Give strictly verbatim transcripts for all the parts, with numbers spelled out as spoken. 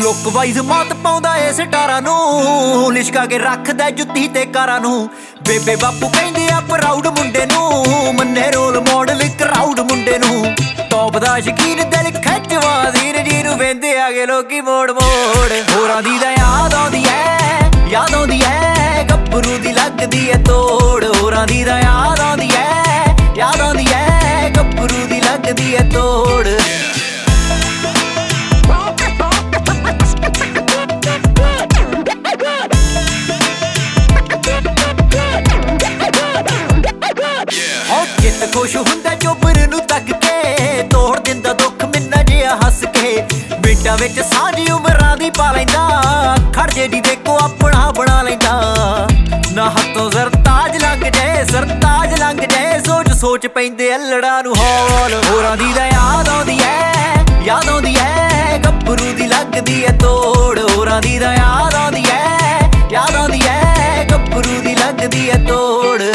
look wise मौत पाउंदा ए स्टारां नूं लिशका के रखदा जुत्ती ते कारां नूं बेबे बापू कहंदे आ प्राउड मुंडे नूं मन्ने रोल मॉडल क्राउड मुंडे नूं टॉप दा शकीन दिल खिचवा धीर जी नूं वेंदे आगे लोकी मोड़ मोड़ होरां दी दा याद आउंदी ऐ याद आउंदी ऐ गब्बरू दी लगदी ऐ तोड़ होरां दी दा याद आउंदी ऐ याद आउंदी ऐ गब्बरू दी लगदी ऐ तोड़ चित खुश हुंदा चोबर नूं तक के तोड़ दिंदा दुख मिन्ना जिहा हस के मिंटां विच सांझ उमरां दी पा लैंदा खड़ जे दी देखो अपना बना लैंदा ना हत्थों सरताज लंघ जाए सरताज लंघ जाए सोच सोच पैंदे अल्लड़ां नूं हौल होरां दी दा याद आउंदी ऐ याद आउंदी ऐ गब्बरू दी लगदी ऐ तोड़ होरां दी दा याद आउंदी ऐ याद आउंदी ऐ गब्बरू दी लगदी ऐ तोड़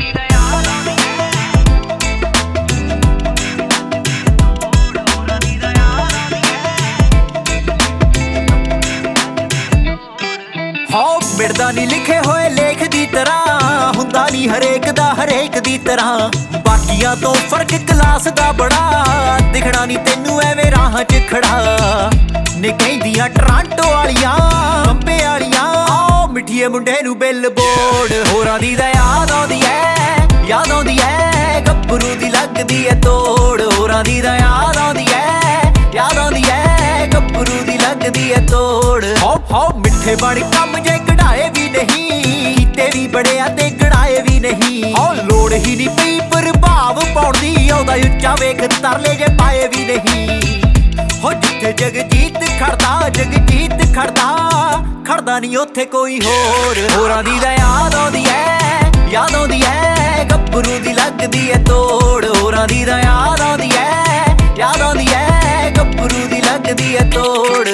हाँ मिटदा नहीं लिखे होए लेख दी तरह हुंदा नहीं हरेक दा हरेक दी तरह बाकियां तो फर्क क्लास दा बड़ा दिखना नहीं तेनू एवें राह च खड़ा ने कहंदियां टरांटो वालियां बंबे वालियां आओ मिठिए मुंडे नू बिल बोर्ड होरां दी दा याद आउंदी ऐ याद आउंदी ऐ गब्बरू दी लगदी ऐ तोड़ होरां दी दा याद आउंदी ऐ याद आउंदी ऐ गब्बरू दी लगदी ऐ तोड़ हो हो मिठे बड़ कम जे कढ़ाए भी नहीं कीते भी बड़े ते गड़ाए भी नहीं हो लोड़ ही नहीं पई प्रभाव पाउण दी आउंदा उच्चा वेख तरले जे पाए भी नहीं हो जिथे जगजीत खड़दा जगजीत खड़दा खड़दा नहीं उत्थे कोई होर होरां दी दा याद आउंदी ऐ याद आउंदी ऐ गब्बरू दी लगदी ऐ तोड़ होरां दी दा याद आउंदी ऐ याद आउंदी ऐ गब्बरू दी लगदी ऐ तोड़